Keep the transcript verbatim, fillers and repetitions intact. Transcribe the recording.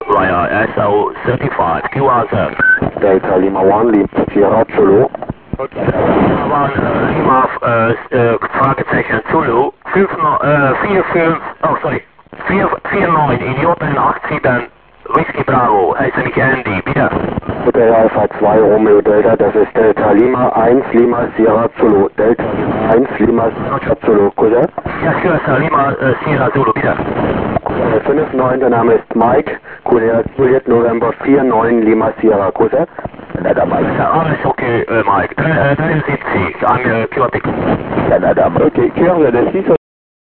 via S O thirty-five, Q R zone. Delta Lima one, Lima Sierra Zulu. One, äh, Lima, äh, äh, Fragezeichen Zulu, fünf, äh, vier fünf, oh sorry, vier vier neun Idioten acht sieben Whisky Bravo, heiße mich Andy, bitte. Hotel Alpha zwei Romeo Delta, das ist Delta Lima eins Lima Sierra Zulu. Delta eins Lima Sierra Zulu, Cousin? Ja, sure, Sir, Lima äh, Sierra Zulu, bitte. fünf neun, der Name ist Mike, Cousin Juliet November vier neun Lima Sierra, Cousin? Canada Mike. Ja, alles okay, äh, Mike. dreiundsiebzig, I'm äh, Kiotik. Canada Mike. Okay, Kieran, das ist